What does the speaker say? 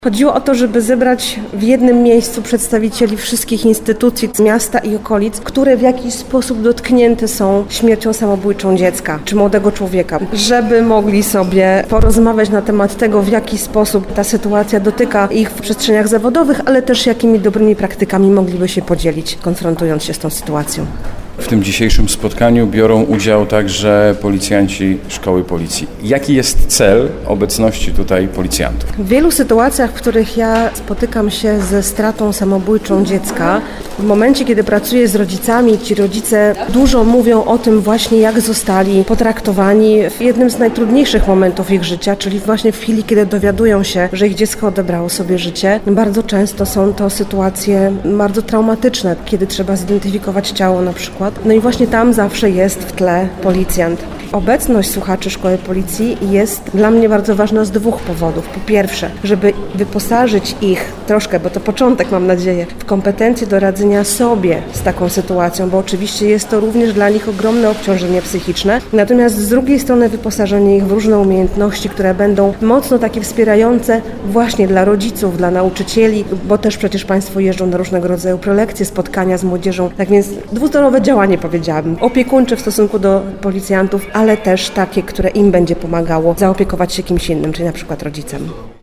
Chodziło o to, żeby zebrać w jednym miejscu przedstawicieli wszystkich instytucji z miasta i okolic, które w jakiś sposób dotknięte są śmiercią samobójczą dziecka czy młodego człowieka, żeby mogli sobie porozmawiać na temat tego, w jaki sposób ta sytuacja dotyka ich w przestrzeniach zawodowych, ale też jakimi dobrymi praktykami mogliby się podzielić, konfrontując się z tą sytuacją. W tym dzisiejszym spotkaniu biorą udział także policjanci Szkoły Policji. Jaki jest cel obecności tutaj policjantów? W wielu sytuacjach, w których ja spotykam się ze stratą samobójczą dziecka, w momencie, kiedy pracuję z rodzicami, ci rodzice dużo mówią o tym właśnie, jak zostali potraktowani w jednym z najtrudniejszych momentów ich życia, czyli właśnie w chwili, kiedy dowiadują się, że ich dziecko odebrało sobie życie. Bardzo często są to sytuacje bardzo traumatyczne, kiedy trzeba zidentyfikować ciało na przykład. No i właśnie tam zawsze jest w tle policjant. Obecność słuchaczy Szkoły Policji jest dla mnie bardzo ważna z dwóch powodów. Po pierwsze, żeby wyposażyć ich troszkę, bo to początek mam nadzieję, w kompetencje do radzenia sobie z taką sytuacją, bo oczywiście jest to również dla nich ogromne obciążenie psychiczne. Natomiast z drugiej strony wyposażenie ich w różne umiejętności, które będą mocno takie wspierające właśnie dla rodziców, dla nauczycieli, bo też przecież Państwo jeżdżą na różnego rodzaju prelekcje, spotkania z młodzieżą. Tak więc dwustorowe działanie powiedziałabym. Opiekuńcze w stosunku do policjantów, ale też takie, które im będzie pomagało zaopiekować się kimś innym, czyli na przykład rodzicem.